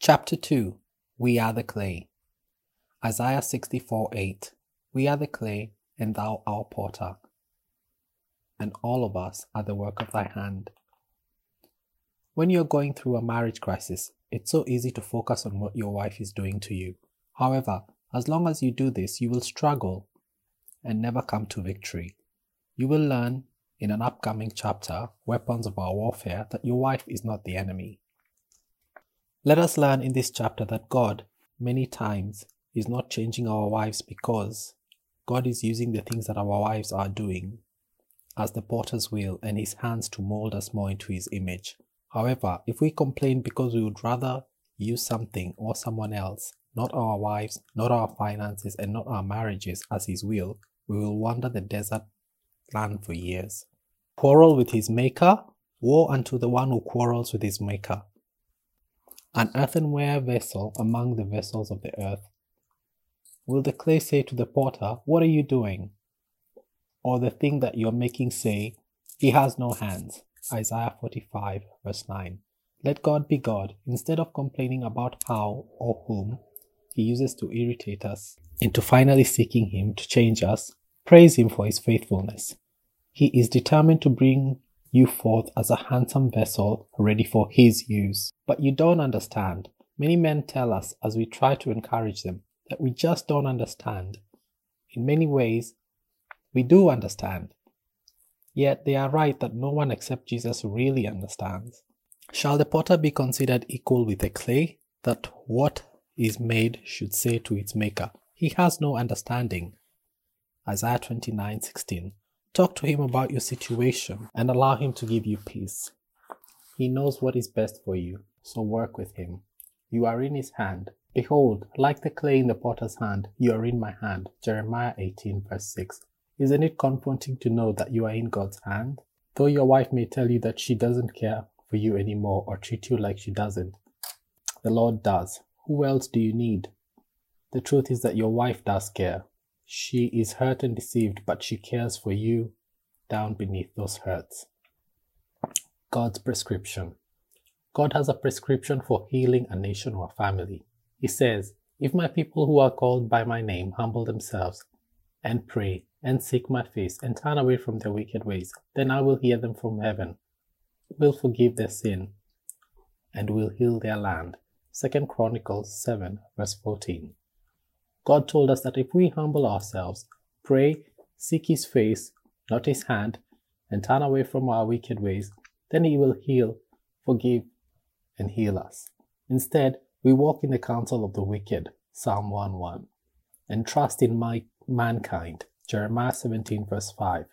Chapter 2. We are the clay. Isaiah 64:8. We are the clay, and thou our potter, and all of us are the work of thy hand. When you're going through a marriage crisis, it's so easy to focus on what your wife is doing to you. However, as long as you do this, you will struggle and never come to victory. You will learn in an upcoming chapter, Weapons of Our Warfare, that your wife is not the enemy. Let us learn in this chapter that God, many times, is not changing our wives because God is using the things that our wives are doing as the potter's wheel and his hands to mold us more into his image. However, if we complain because we would rather use something or someone else, not our wives, not our finances, and not our marriages as his will, we will wander the desert land for years. Quarrel with his maker? Woe unto the one who quarrels with his maker. An earthenware vessel among the vessels of the earth. Will the clay say to the potter, "What are you doing?" Or the thing that you're making say, "He has no hands." Isaiah 45 verse 9. Let God be God. Instead of complaining about how or whom he uses to irritate us into finally seeking him to change us, praise him for his faithfulness. He is determined to bring you forth as a handsome vessel ready for his use. But you don't understand. Many men tell us as we try to encourage them that we just don't understand. In many ways, we do understand. Yet they are right that no one except Jesus really understands. Shall the potter be considered equal with the clay, that what is made should say to its maker, "He has no understanding"? Isaiah 29:16. Talk to him about your situation and allow him to give you peace. He knows what is best for you, so work with him. You are in his hand. Behold, like the clay in the potter's hand, you are in my hand. Jeremiah 18 verse 6. Isn't it comforting to know that you are in God's hand? Though your wife may tell you that she doesn't care for you anymore or treat you like she doesn't, the Lord does. Who else do you need? The truth is that your wife does care. She is hurt and deceived, but she cares for you down beneath those hurts. God's prescription. God has a prescription for healing a nation or a family. He says, "If my people who are called by my name humble themselves and pray and seek my face and turn away from their wicked ways, then I will hear them from heaven, will forgive their sin, and will heal their land." 2 Chronicles 7 verse 14. God told us that if we humble ourselves, pray, seek his face, not his hand, and turn away from our wicked ways, then he will heal, forgive, and heal us. Instead, we walk in the counsel of the wicked, Psalm 1:1, and trust in mankind, Jeremiah 17 verse 5.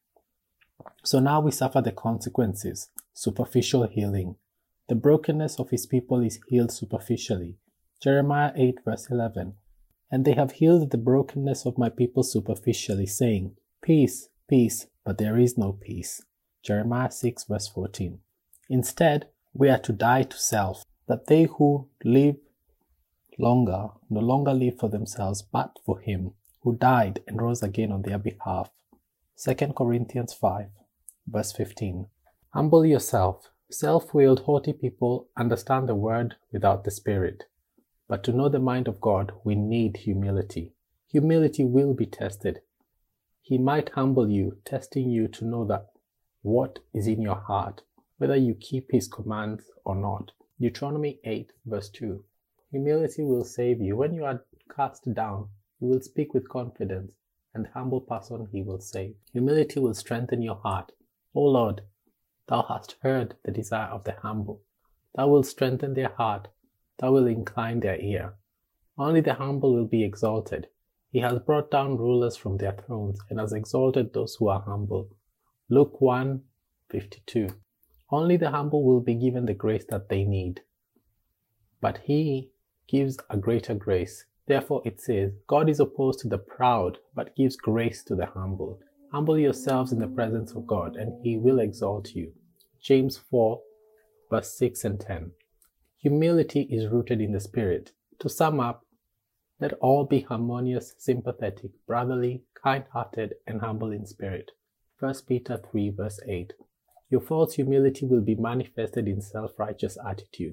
So now we suffer the consequences, superficial healing. The brokenness of his people is healed superficially, Jeremiah 8 verse 11. And they have healed the brokenness of my people superficially, saying, "Peace, peace," but there is no peace. Jeremiah 6 verse 14. Instead, we are to die to self, that they who live longer no longer live for themselves, but for him who died and rose again on their behalf. 2 Corinthians 5 verse 15. Humble yourself. Self-willed, haughty people understand the word without the spirit. But to know the mind of God, we need humility. Humility will be tested. He might humble you, testing you to know that what is in your heart, whether you keep his commands or not. Deuteronomy 8 verse 2. Humility will save you. When you are cast down, you will speak with confidence, and the humble person he will save. Humility will strengthen your heart. O Lord, thou hast heard the desire of the humble. Thou wilt strengthen their heart. Thou will incline their ear. Only the humble will be exalted. He has brought down rulers from their thrones and has exalted those who are humble. Luke 1:52. Only the humble will be given the grace that they need. But he gives a greater grace. Therefore it says, God is opposed to the proud, but gives grace to the humble. Humble yourselves in the presence of God, and he will exalt you. James 4 verse 6 and 10. Humility is rooted in the Spirit. To sum up, let all be harmonious, sympathetic, brotherly, kind-hearted, and humble in spirit. 1 Peter 3 verse 8. Your false humility will be manifested in self-righteous attitude.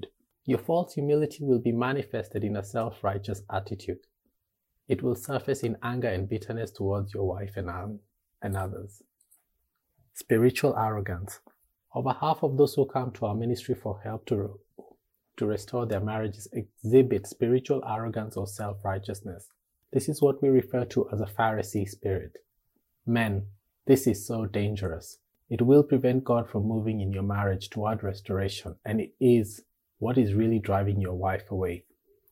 Your false humility will be manifested in a self-righteous attitude. It will surface in anger and bitterness towards your wife and others. Spiritual arrogance. Over half of those who come to our ministry for help to restore their marriages exhibit spiritual arrogance or self-righteousness. This is what we refer to as a Pharisee spirit. Men, this is so dangerous. It will prevent God from moving in your marriage toward restoration, and it is what is really driving your wife away.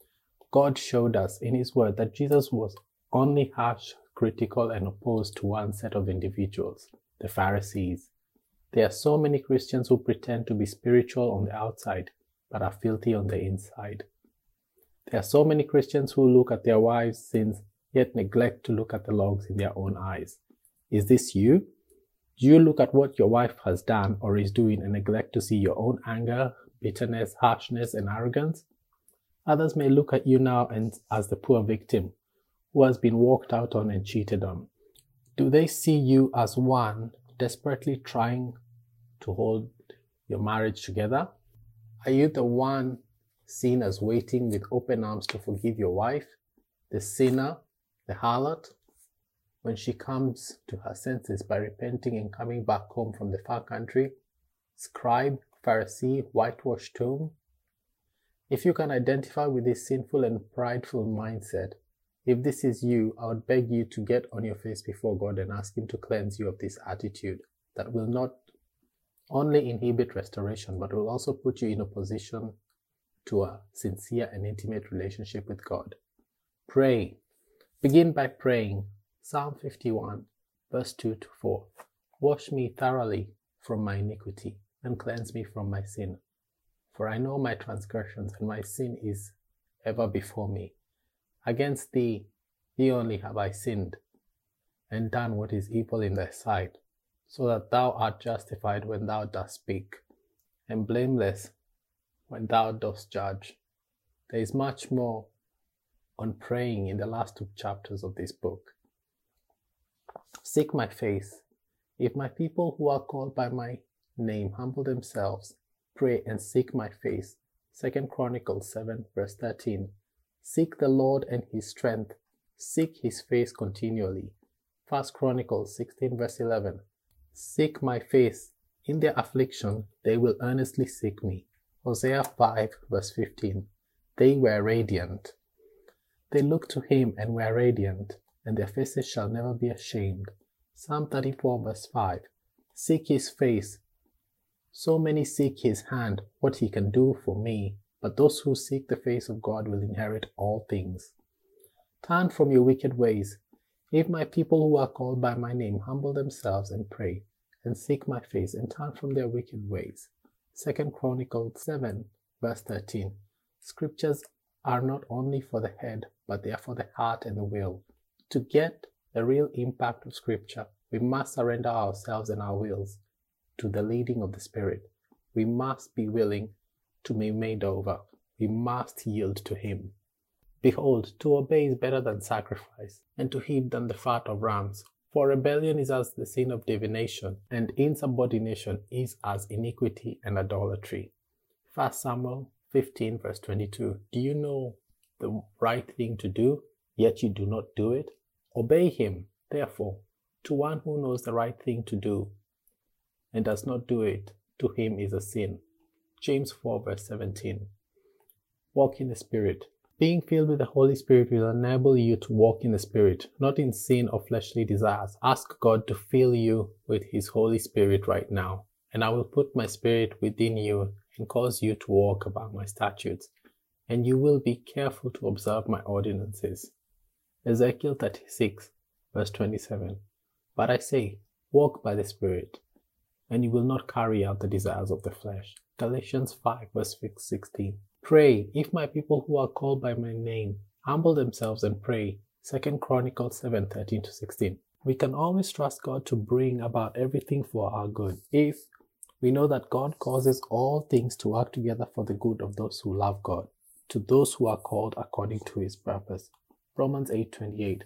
God showed us in His Word that Jesus was only harsh, critical, and opposed to one set of individuals, the Pharisees. There are so many Christians who pretend to be spiritual on the outside, but are filthy on the inside. There are so many Christians who look at their wives' sins, yet neglect to look at the logs in their own eyes. Is this you? Do you look at what your wife has done or is doing and neglect to see your own anger, bitterness, harshness, and arrogance? Others may look at you now as the poor victim who has been walked out on and cheated on. Do they see you as one desperately trying to hold your marriage together? Are you the one seen as waiting with open arms to forgive your wife, the sinner, the harlot, when she comes to her senses by repenting and coming back home from the far country? Scribe, Pharisee, whitewashed tomb? If you can identify with this sinful and prideful mindset, if this is you, I would beg you to get on your face before God and ask Him to cleanse you of this attitude that will not only inhibit restoration, but will also put you in a position to a sincere and intimate relationship with God. Pray. Begin by praying. Psalm 51, verse 2 to 4. Wash me thoroughly from my iniquity and cleanse me from my sin. For I know my transgressions, and my sin is ever before me. Against thee only have I sinned, and done what is evil in thy sight, so that thou art justified when thou dost speak, and blameless when thou dost judge. There is much more on praying in the last 2 chapters of this book. Seek my face. If my people who are called by my name humble themselves, pray and seek my face. 2 Chronicles 7 verse 13. Seek the Lord and His strength. Seek His face continually. 1 Chronicles 16 verse 11. Seek my face. In their affliction they will earnestly seek me. Hosea 5 verse 15. They were radiant. They looked to Him and were radiant, and their faces shall never be ashamed. Psalm 34 verse 5. Seek His face. So many seek His hand, what He can do for me, but those who seek the face of God will inherit all things. Turn from your wicked ways. If my people who are called by my name humble themselves and pray, and seek my face, and turn from their wicked ways. 2 Chronicles 7 verse 13. Scriptures are not only for the head, but they are for the heart and the will. To get the real impact of Scripture, we must surrender ourselves and our wills to the leading of the Spirit. We must be willing to be made over. We must yield to Him. Behold, to obey is better than sacrifice, and to heed than the fat of rams. For rebellion is as the sin of divination, and insubordination is as iniquity and idolatry. 1 Samuel 15 verse 22. Do you know the right thing to do, yet you do not do it? Obey Him, therefore, to one who knows the right thing to do, and does not do it, to him is a sin. James 4 verse 17. Walk in the Spirit. Being filled with the Holy Spirit will enable you to walk in the Spirit, not in sin or fleshly desires. Ask God to fill you with His Holy Spirit right now, and I will put my Spirit within you and cause you to walk about my statutes, and you will be careful to observe my ordinances. Ezekiel 36 verse 27. But I say, walk by the Spirit, and you will not carry out the desires of the flesh. Galatians 5 verse 16. Pray, if my people who are called by my name humble themselves and pray. 2 Chronicles 7 13 to 16. We can always trust God to bring about everything for our good if we know that God causes all things to work together for the good of those who love God, to those who are called according to His purpose. Romans 8:28.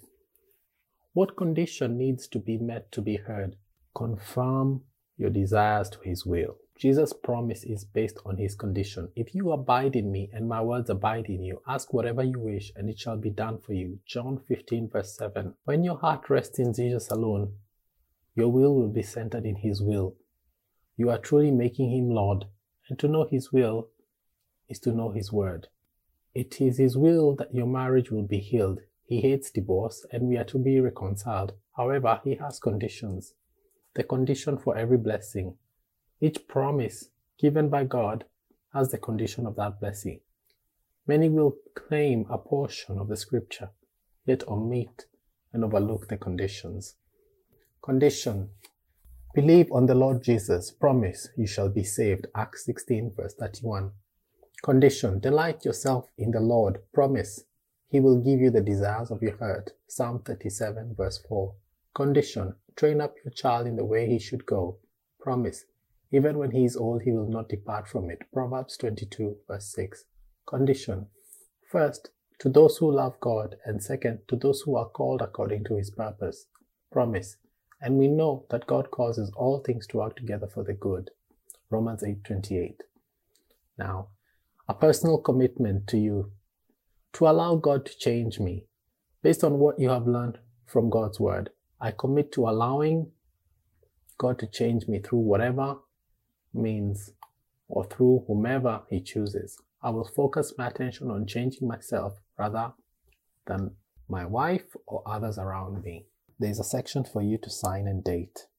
What condition needs to be met to be heard? Confirm your desires to His will. Jesus' promise is based on his condition. If you abide in me and my words abide in you, ask whatever you wish and it shall be done for you. John 15 verse 7. When your heart rests in Jesus alone, your will be centered in his will. You are truly making him Lord, and to know his will is to know his word. It is his will that your marriage will be healed. He hates divorce and we are to be reconciled. However, he has conditions. The condition for every blessing. Each promise given by God has the condition of that blessing. Many will claim a portion of the scripture, yet omit and overlook the conditions. Condition: believe on the Lord Jesus. Promise: you shall be saved. Acts 16 verse 31. Condition: delight yourself in the Lord. Promise: he will give you the desires of your heart. Psalm 37 verse 4. Condition: train up your child in the way he should go. Promise: even when he is old, he will not depart from it. Proverbs 22 verse 6. Condition: first, to those who love God, and second, to those who are called according to his purpose. Promise: and we know that God causes all things to work together for the good. Romans 8:28. Now, a personal commitment to you to allow God to change me. Based on what you have learned from God's word, I commit to allowing God to change me through whatever means or through whomever he chooses. I will focus my attention on changing myself rather than my wife or others around me. There's a section for you to sign and date.